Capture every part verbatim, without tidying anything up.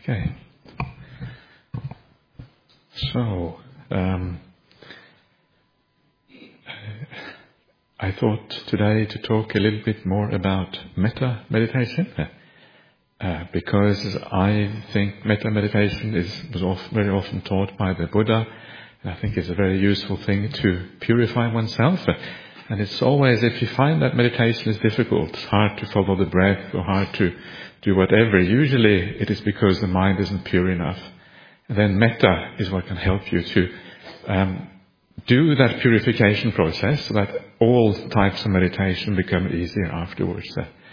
Okay. So, um, I thought today to talk a little bit more about metta meditation, uh, because I think metta meditation is was often, very often taught by the Buddha, and I think it's a very useful thing to purify oneself. And it's always, if you find that meditation is difficult, it's hard to follow the breath or hard to do whatever, usually it is because the mind isn't pure enough. And then metta is what can help you to um, do that purification process so that all types of meditation become easier afterwards.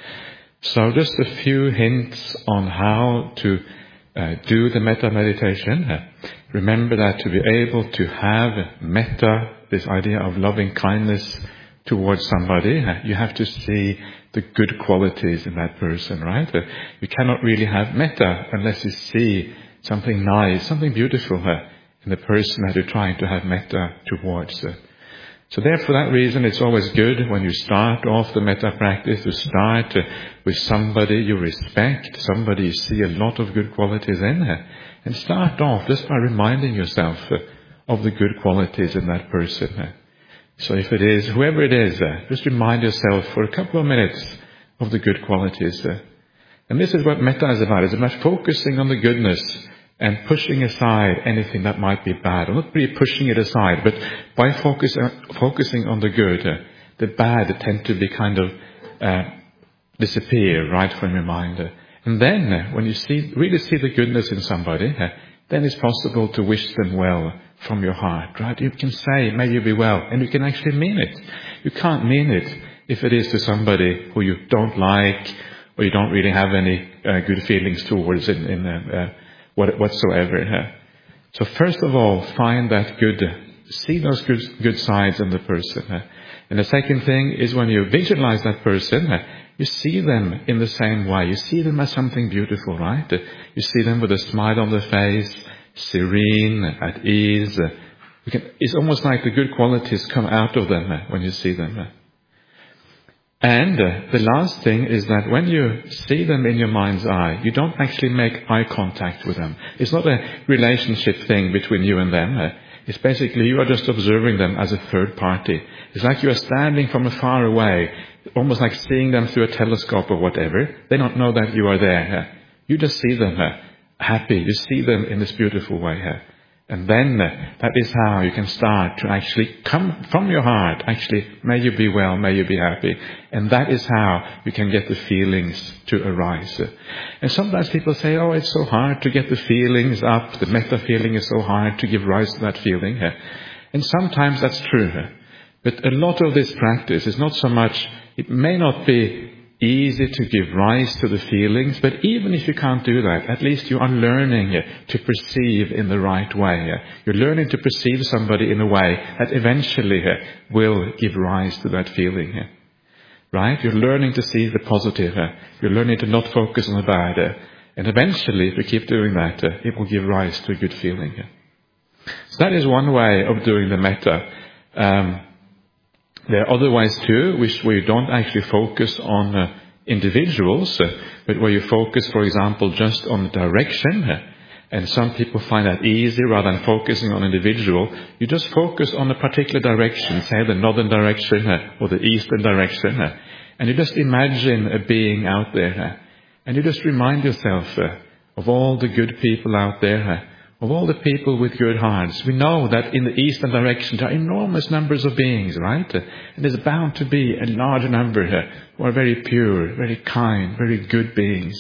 So just a few hints on how to uh, do the metta meditation. Remember that to be able to have metta, this idea of loving kindness towards somebody, you have to see the good qualities in that person, right? You cannot really have metta unless you see something nice, something beautiful in the person that you're trying to have metta towards. So there, for that reason, it's always good when you start off the metta practice to start with somebody you respect, somebody you see a lot of good qualities in, and start off just by reminding yourself of the good qualities in that person. So if it is, whoever it is, just remind yourself for a couple of minutes of the good qualities. And this is what metta is about. It's about focusing on the goodness and pushing aside anything that might be bad. Or not really pushing it aside, but by focus, uh, focusing on the good, uh, the bad tend to be kind of uh, disappear right from your mind. Uh, and then, uh, when you see really see the goodness in somebody, uh, then it's possible to wish them well from your heart, right? You can say, may you be well, and you can actually mean it. You can't mean it if it is to somebody who you don't like, or you don't really have any uh, good feelings towards in, in uh, uh, what, whatsoever. Uh. So first of all, find that good, see those good, good sides in the person. Uh. And the second thing is when you visualize that person, uh, you see them in the same way. You see them as something beautiful, right? Uh, you see them with a smile on their face, serene, at ease. Uh, you can, it's almost like the good qualities come out of them uh, when you see them. Uh. And uh, the last thing is that when you see them in your mind's eye, you don't actually make eye contact with them. It's not a relationship thing between you and them. Uh, it's basically you are just observing them as a third party. It's like you are standing from afar away, almost like seeing them through a telescope or whatever. They don't know that you are there. Uh, you just see them uh, happy. You see them in this beautiful way. Uh, And then uh, that is how you can start to actually come from your heart, actually, may you be well, may you be happy. And that is how you can get the feelings to arise. And sometimes people say, oh, it's so hard to get the feelings up. The metta feeling is so hard to give rise to that feeling. And sometimes that's true. But a lot of this practice is not so much, it may not be easy to give rise to the feelings, but even if you can't do that, at least you are learning to perceive in the right way. You're learning to perceive somebody in a way that eventually will give rise to that feeling. Right? You're learning to see the positive. You're learning to not focus on the bad. And eventually, if you keep doing that, it will give rise to a good feeling. So that is one way of doing the metta. Um, There are other ways too, which where you don't actually focus on uh, individuals, uh, but where you focus, for example, just on the direction. Uh, and some people find that easy rather than focusing on individual. You just focus on a particular direction, say the northern direction uh, or the eastern direction, uh, and you just imagine a being out there, uh, and you just remind yourself uh, of all the good people out there. Uh, Of all the people with good hearts. We know that in the eastern direction there are enormous numbers of beings, right? And there's bound to be a large number who are very pure, very kind, very good beings.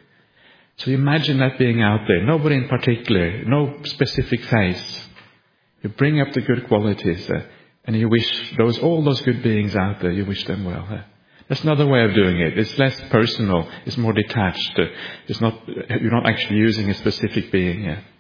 So you imagine that being out there, nobody in particular, no specific face. You bring up the good qualities and you wish those all those good beings out there, you wish them well. That's another way of doing it. It's less personal, it's more detached. It's not, you're not actually using a specific being.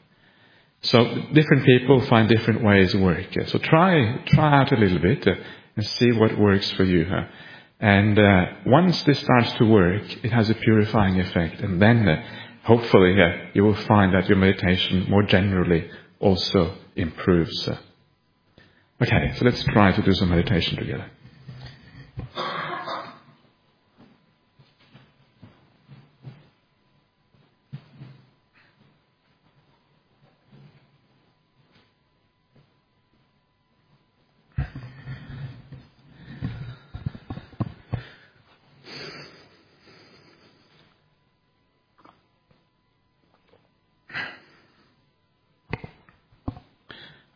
So different people find different ways to work. So try try out a little bit and see what works for you. And uh, once this starts to work, it has a purifying effect. And then uh, hopefully uh, you will find that your meditation more generally also improves. Okay, so let's try to do some meditation together.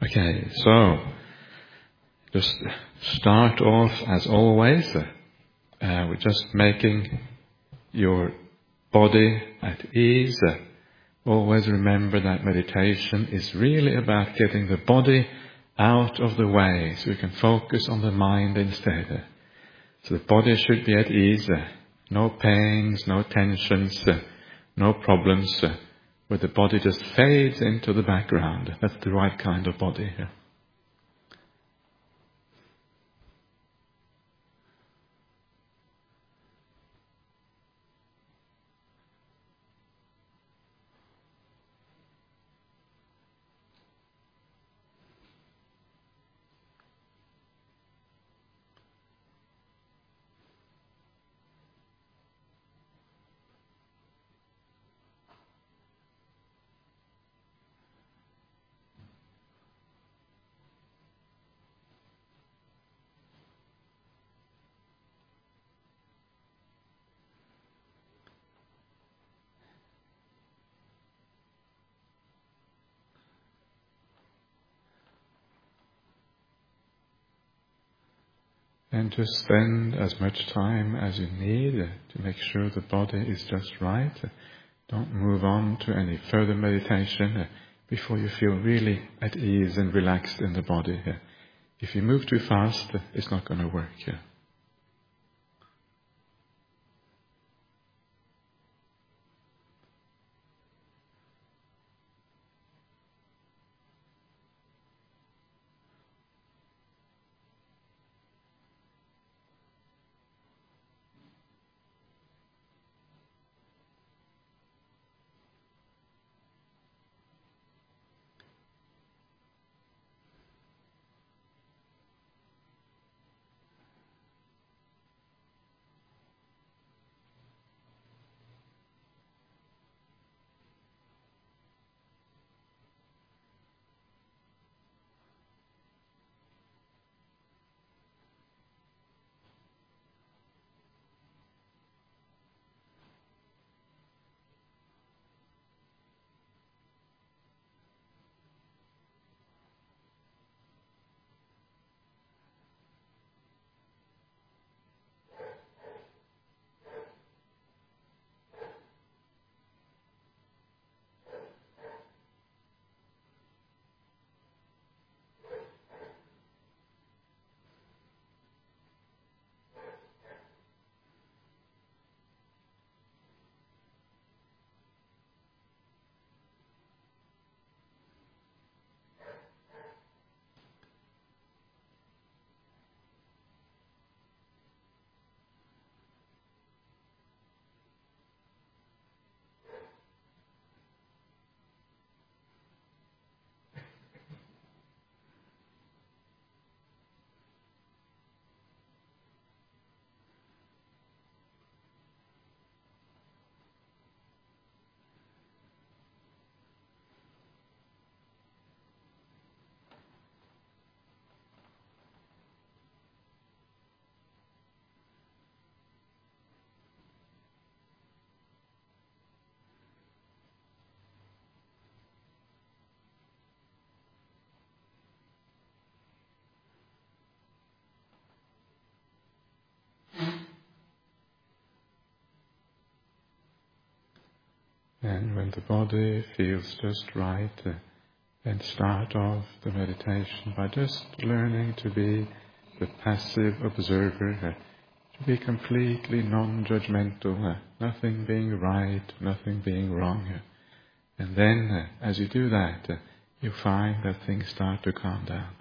Okay, so just start off as always uh, with just making your body at ease. Uh, always remember that meditation is really about getting the body out of the way so you can focus on the mind instead. Uh, so the body should be at ease, uh, no pains, no tensions, uh, no problems, uh, where the body just fades into the background. That's the right kind of body. Yeah. And just spend as much time as you need to make sure the body is just right. Don't move on to any further meditation before you feel really at ease and relaxed in the body. If you move too fast, it's not going to work. And when the body feels just right, uh, then start off the meditation by just learning to be the passive observer, uh, to be completely non-judgmental, uh, nothing being right, nothing being wrong. Uh, and then, uh, as you do that, uh, you find that things start to calm down.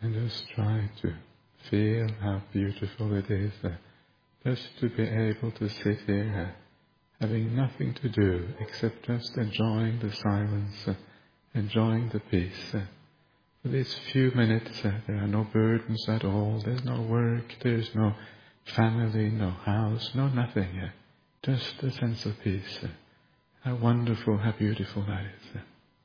And just try to feel how beautiful it is uh, just to be able to sit here, uh, having nothing to do except just enjoying the silence, uh, enjoying the peace. Uh, for these few minutes, uh, there are no burdens at all. There's no work, there's no family, no house, no nothing. Uh, just a sense of peace. Uh, how wonderful, how beautiful that is. Uh,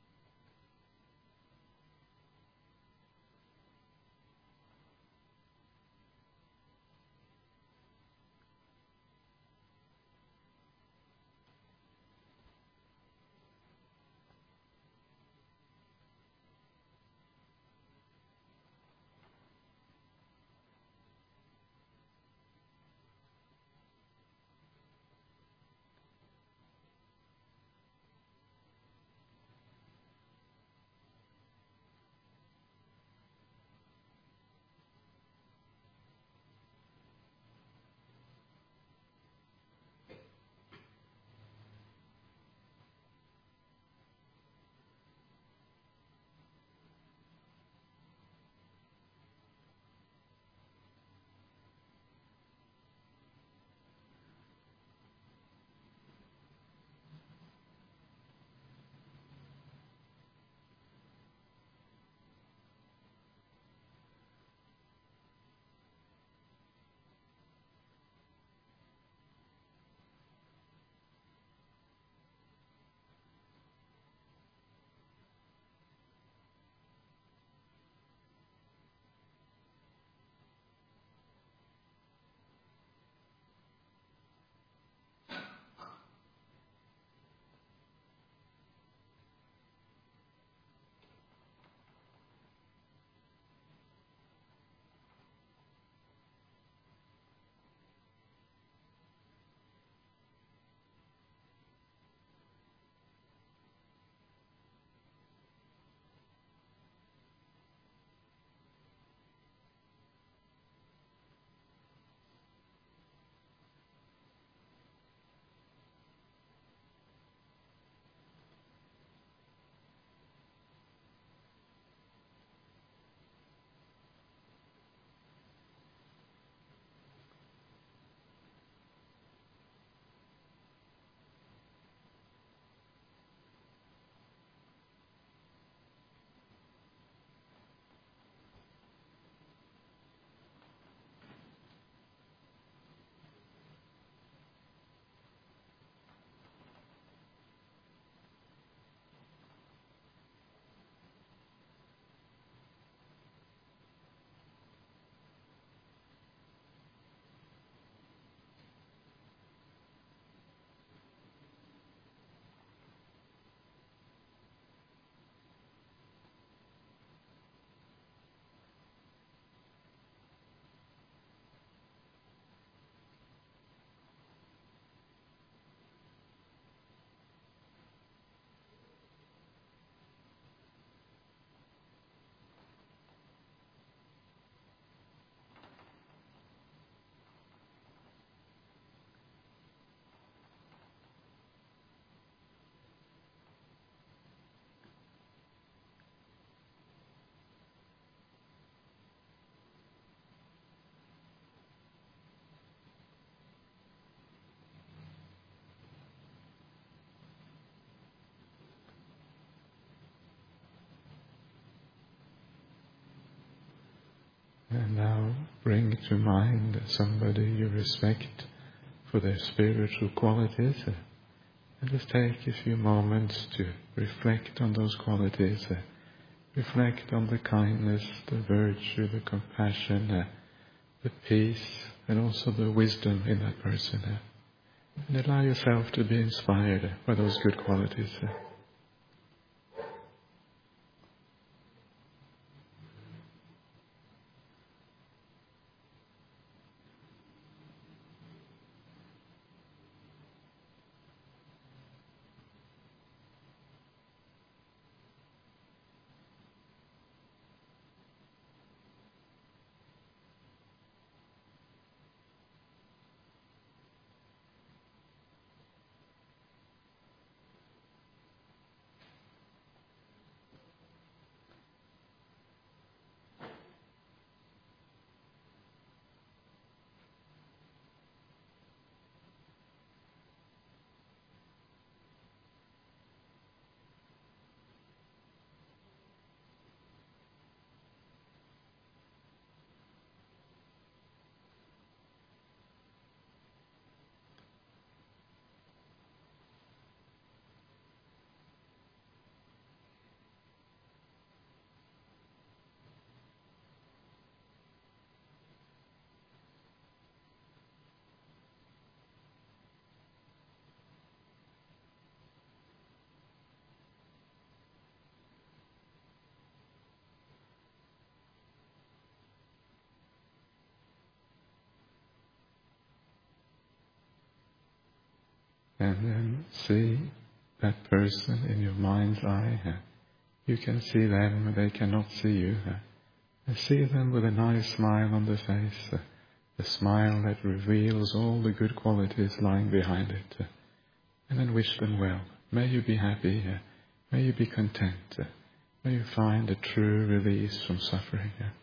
And now bring to mind somebody you respect for their spiritual qualities, uh, and just take a few moments to reflect on those qualities, uh, reflect on the kindness, the virtue, the compassion, uh, the peace, and also the wisdom in that person. Uh, and allow yourself to be inspired uh, by those good qualities. Uh. and then see that person in your mind's eye. Uh, you can see them, they cannot see you. Uh, and see them with a nice smile on the face, uh, a smile that reveals all the good qualities lying behind it. Uh, and then wish them well. May you be happy. Uh, may you be content. Uh, may you find a true release from suffering. Uh,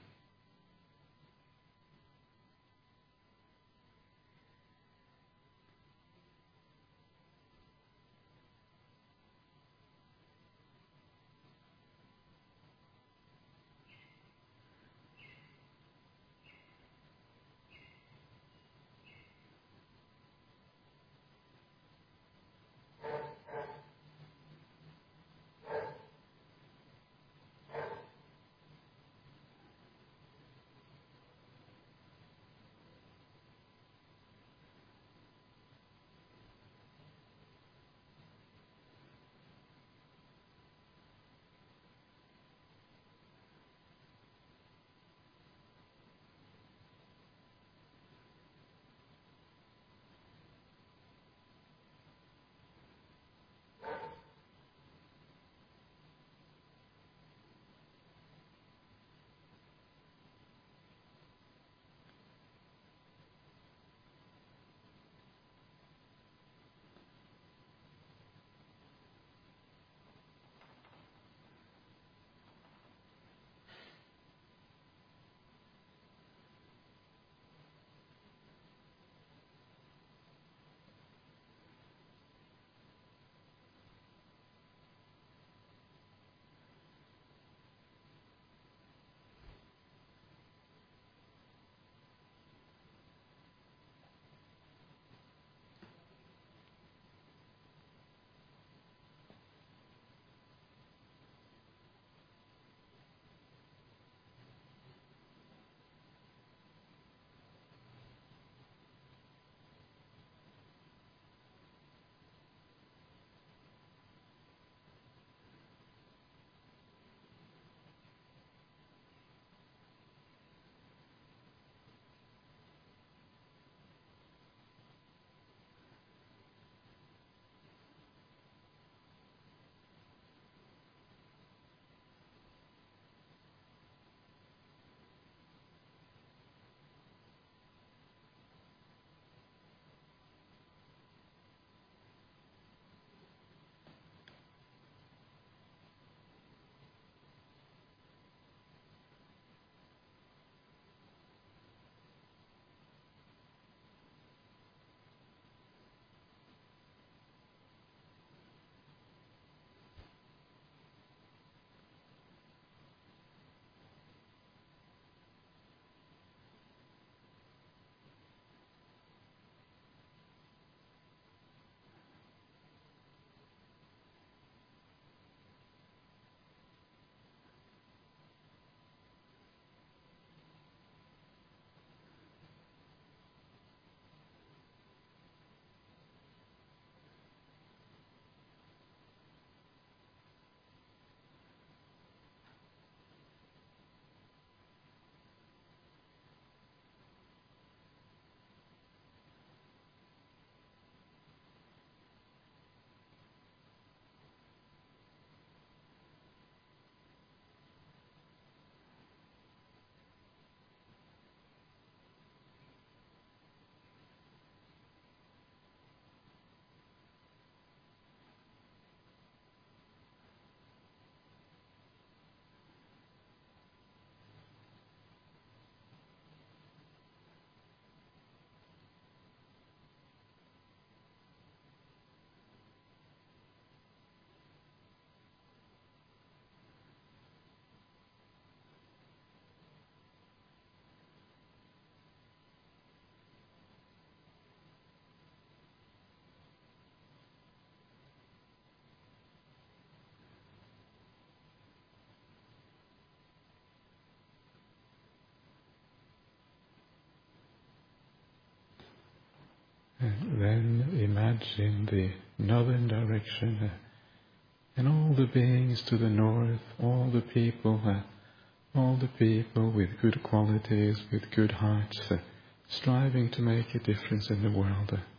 and then imagine the northern direction, uh, and all the beings to the north, all the people, uh, all the people with good qualities, with good hearts, uh, striving to make a difference in the world. Uh,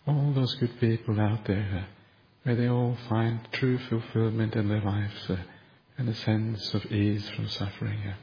all those good people out there, uh, may they all find true fulfillment in their lives uh, and a sense of ease from suffering. Uh.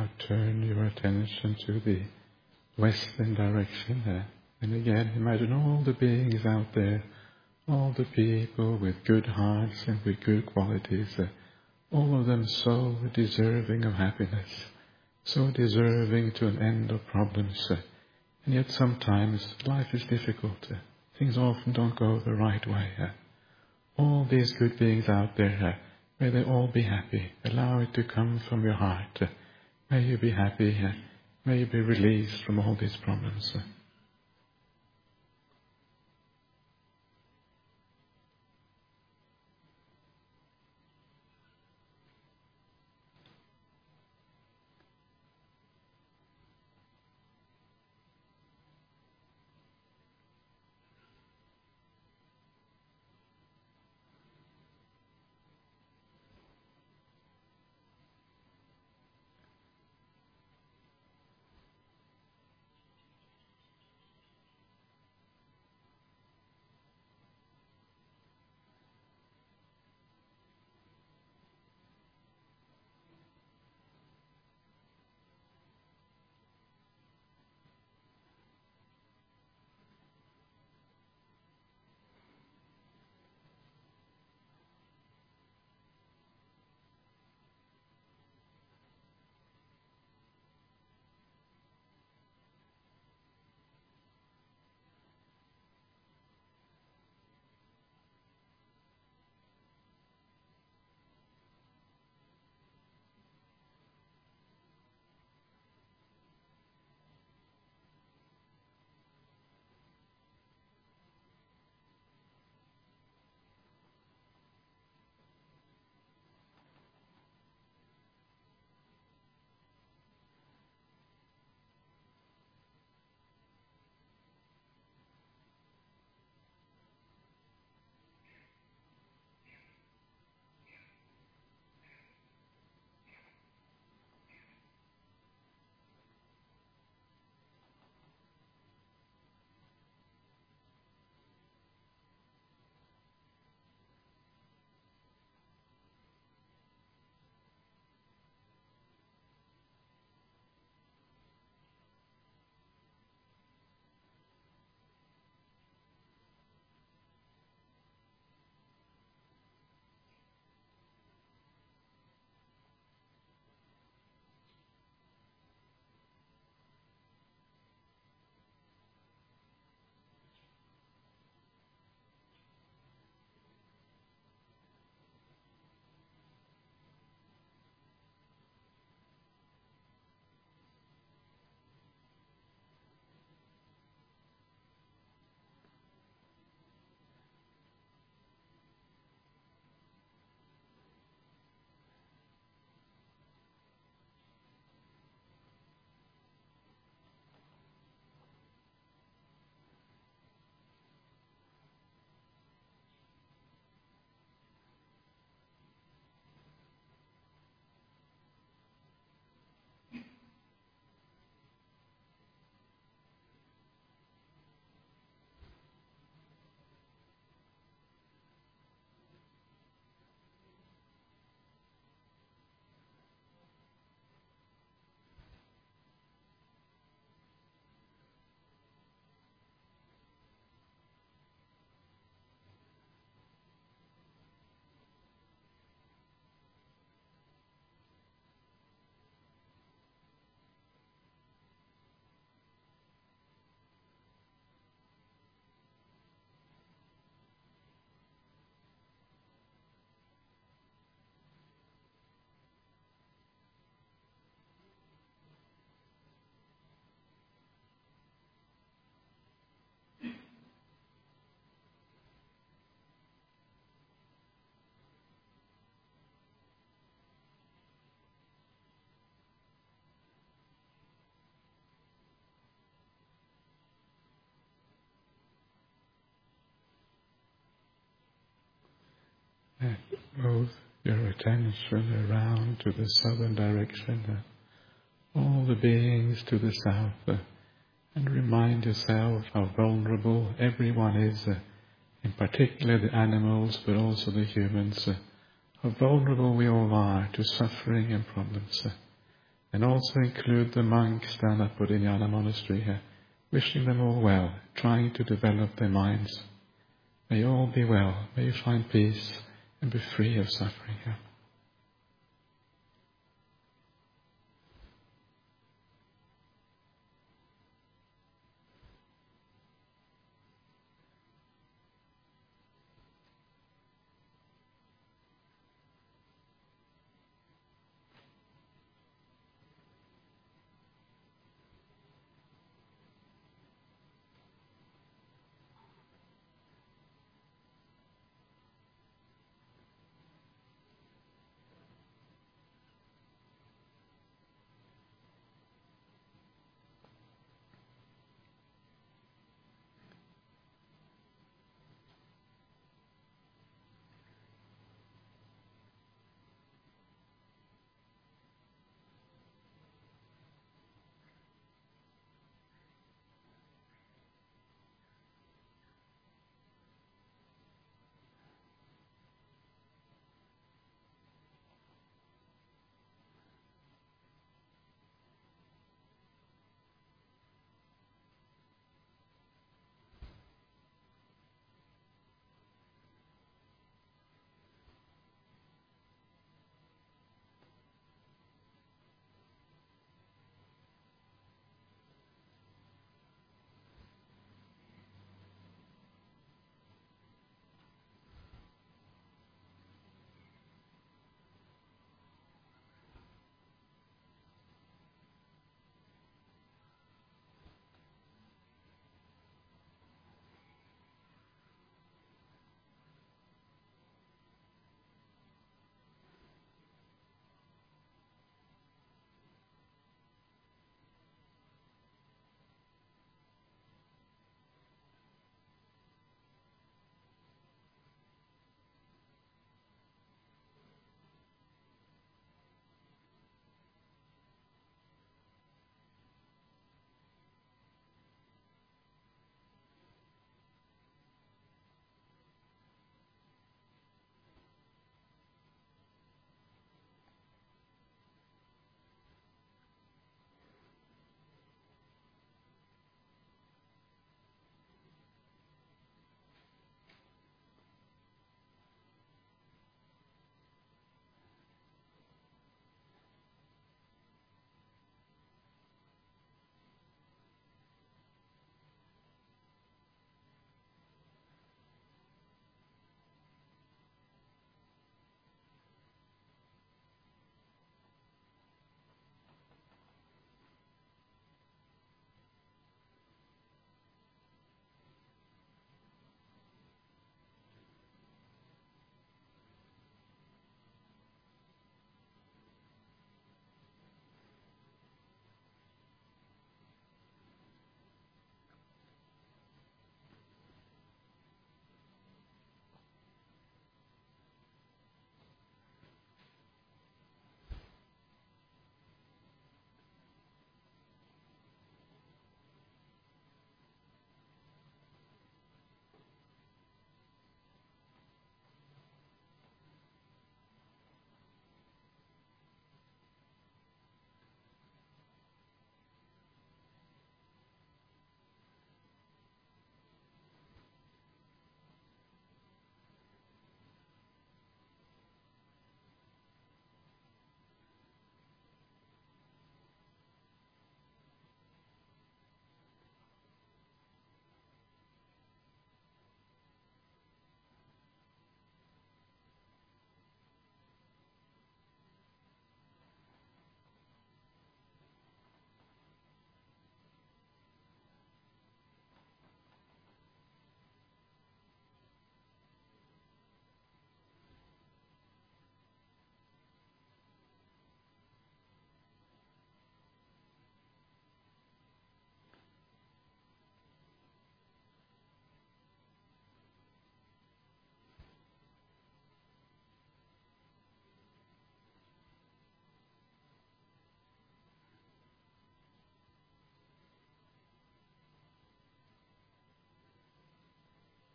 now turn your attention to the western direction. Uh, and again, imagine all the beings out there, all the people with good hearts and with good qualities, uh, all of them so deserving of happiness, so deserving to an end of problems. Uh, and yet sometimes life is difficult. Uh, things often don't go the right way. Uh, all these good beings out there, uh, may they all be happy. Allow it to come from your heart. Uh, may you be happy. Uh, may you be released from all these problems. Uh, and move your attention around to the southern direction, uh, all the beings to the south, uh, and remind yourself how vulnerable everyone is, uh, in particular the animals, but also the humans, uh, how vulnerable we all are to suffering and problems. Uh, and also include the monks down at Bodhinyana Monastery here, wishing them all well, trying to develop their minds. May you all be well, may you find peace and be free of suffering here.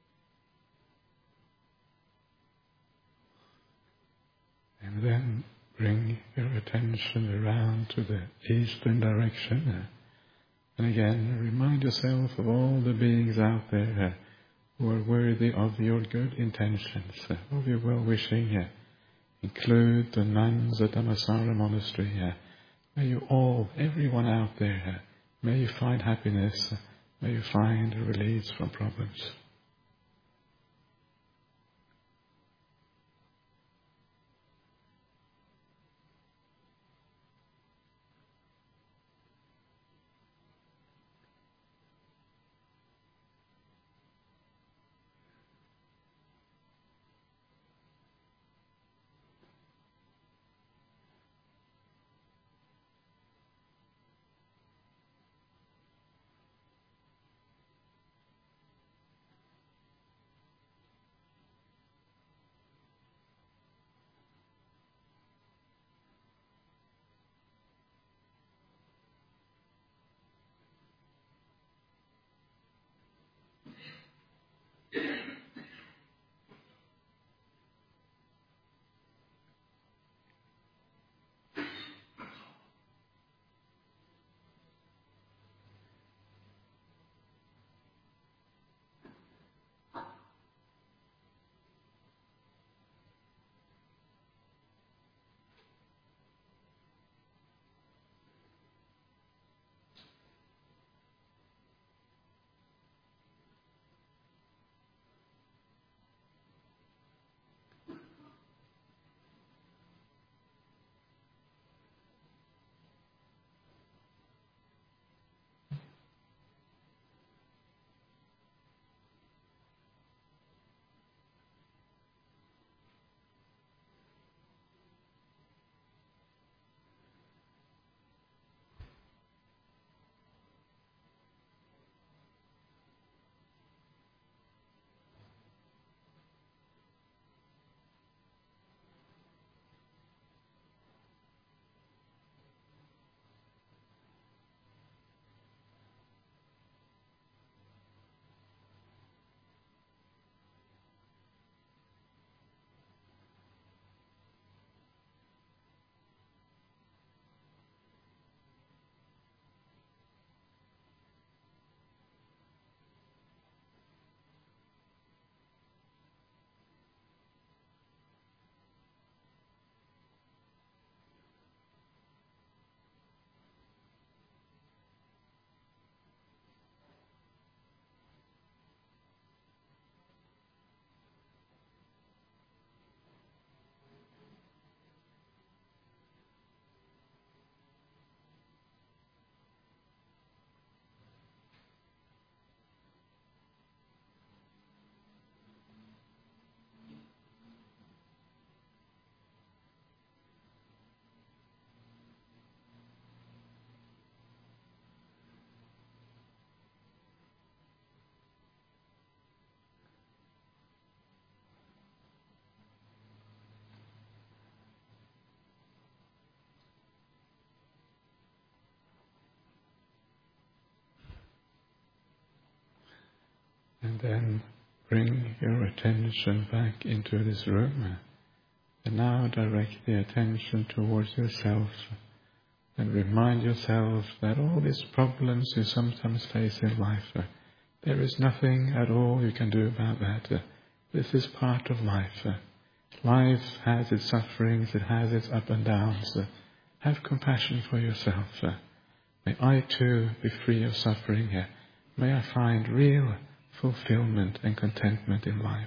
And then bring your attention around to the eastern direction. And again, remind yourself of all the beings out there who are worthy of your good intentions, of your well-wishing. Include the nuns at Dhammasara Monastery. May you all, everyone out there, may you find happiness, may you find a release from problems. And then bring your attention back into this room. And now direct the attention towards yourself. And remind yourself that all these problems you sometimes face in life, there is nothing at all you can do about that. This is part of life. Life has its sufferings, it has its up and downs. Have compassion for yourself. May I too be free of suffering. May I find real fulfillment and contentment in life.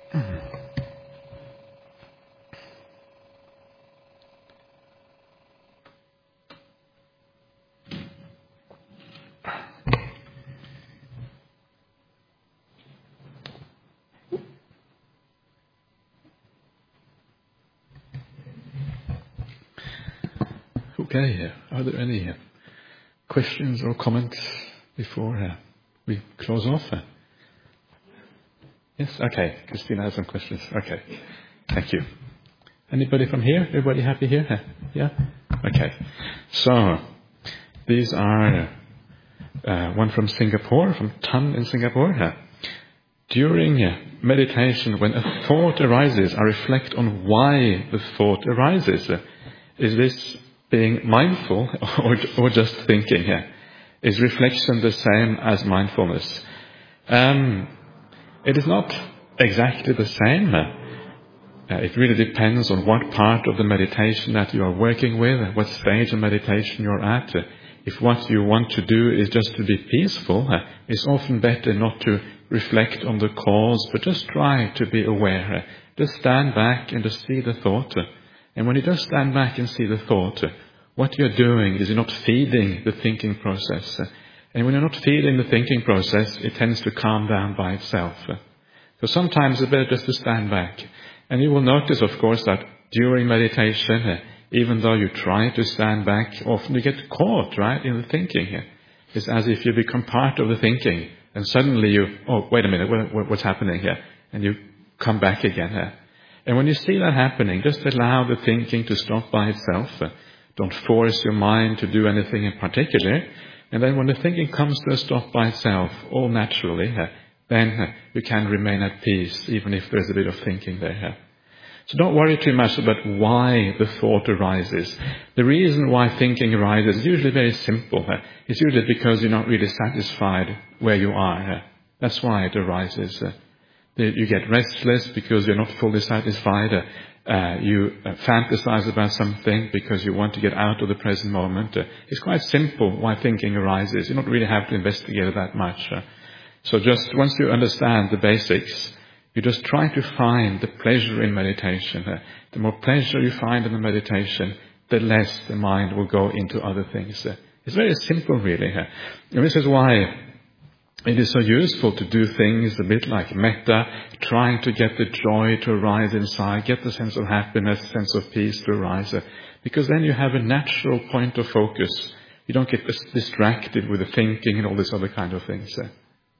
Okay, are there any questions or comments before uh, we close off? Yes? Okay, Christina has some questions. Okay, thank you. Anybody from here? Everybody happy here? Yeah? Okay. So, these are uh, one from Singapore, from Tan in Singapore. During uh, meditation, when a thought arises, I reflect on why the thought arises. Uh, is this being mindful or, or just thinking? Uh, is reflection the same as mindfulness? Um, it is not exactly the same. Uh, Uh, it really depends on what part of the meditation that you are working with, what stage of meditation you're at. Uh, if what you want to do is just to be peaceful, uh, it's often better not to reflect on the cause, but just try to be aware. Uh, just stand back and just see the thought. Uh, and when you just stand back and see the thought, uh, what you're doing is you're not feeding the thinking process. Uh, and when you're not feeding the thinking process, it tends to calm down by itself. Uh, so sometimes it's better just to stand back. And you will notice, of course, that during meditation, uh, even though you try to stand back, often you get caught, right, in the thinking. Uh, it's as if you become part of the thinking, and suddenly you, oh, wait a minute, what, what's happening here? And you come back again. Uh. And when you see that happening, just allow the thinking to stop by itself. Uh, don't force your mind to do anything in particular. And then when the thinking comes to a stop by itself, all naturally, uh, then uh, you can remain at peace, even if there's a bit of thinking there. So don't worry too much about why the thought arises. The reason why thinking arises is usually very simple. Uh, it's usually because you're not really satisfied where you are. Uh, that's why it arises. Uh, you get restless because you're not fully satisfied. Uh, uh, you uh, fantasize about something because you want to get out of the present moment. Uh, it's quite simple why thinking arises. You don't really have to investigate it that much. Uh, So just once you understand the basics, you just try to find the pleasure in meditation. Uh, the more pleasure you find in the meditation, the less the mind will go into other things. Uh, it's very simple, really. Uh, and this is why it is so useful to do things a bit like metta, trying to get the joy to arise inside, get the sense of happiness, sense of peace to arise. Uh, because then you have a natural point of focus. You don't get distracted with the thinking and all these other kind of things. Uh,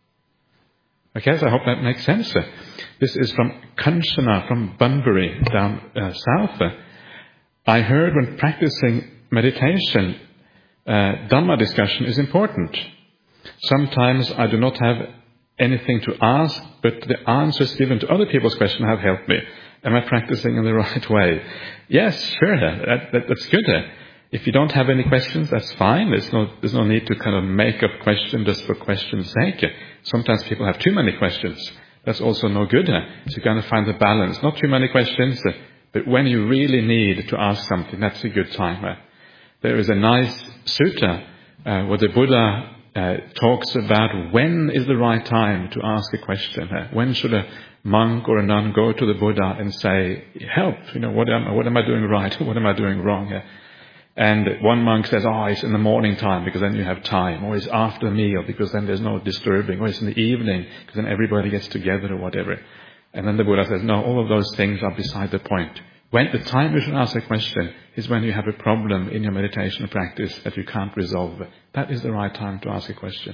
Okay, so I hope that makes sense. This is from Kanchana, from Bunbury, down uh, south. I heard when practicing meditation, uh, Dhamma discussion is important. Sometimes I do not have anything to ask, but the answers given to other people's questions have helped me. Am I practicing in the right way? Yes, sure, that, that, that's good. If you don't have any questions, that's fine. There's no, there's no need to kind of make up questions just for question's sake. Sometimes people have too many questions. That's also no good. So you've got to find the balance. Not too many questions, but when you really need to ask something, that's a good time. There is a nice sutta uh, where the Buddha uh, talks about when is the right time to ask a question. When should a monk or a nun go to the Buddha and say, help, you know, what am, what am I doing right? What am I doing wrong? And one monk says, oh, it's in the morning time because then you have time. Or it's after the meal because then there's no disturbing. Or it's in the evening because then everybody gets together or whatever. And then the Buddha says, no, all of those things are beside the point. When the time you should ask a question is when you have a problem in your meditation practice that you can't resolve. That is the right time to ask a question.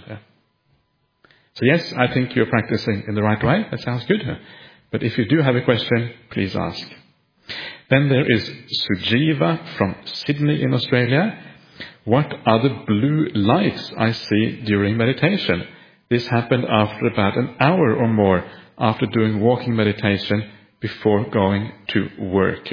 So yes, I think you're practicing in the right way. That sounds good. But if you do have a question, please ask. Then there is Sujiva from Sydney in Australia. What are the blue lights I see during meditation? This happened after about an hour or more after doing walking meditation before going to work.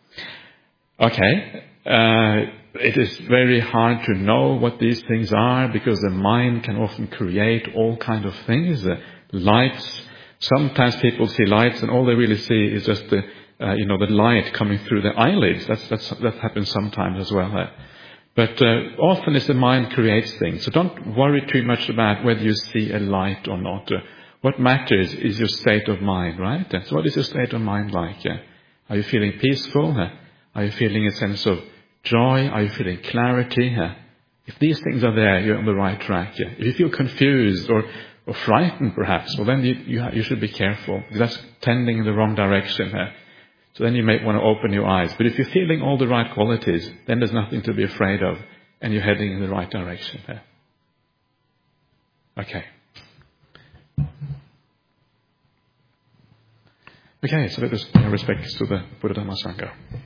Okay, uh, it is very hard to know what these things are because the mind can often create all kinds of things. Uh, lights, sometimes people see lights and all they really see is just the Uh, you know, the light coming through the eyelids. That's, that's, that happens sometimes as well. Uh. But uh, often it's the mind creates things. So don't worry too much about whether you see a light or not. Uh, What matters is your state of mind, right? So what is your state of mind like? Yeah? Are you feeling peaceful? Huh? Are you feeling a sense of joy? Are you feeling clarity? Huh? If these things are there, you're on the right track. Yeah? If you feel confused or, or frightened perhaps, well then you, you, you should be careful, because that's tending in the wrong direction. Huh? So then you may want to open your eyes. But if you're feeling all the right qualities, then there's nothing to be afraid of, and you're heading in the right direction. Huh? Okay. Okay, so let us pay our respects to the Buddha Dhamma Sangha.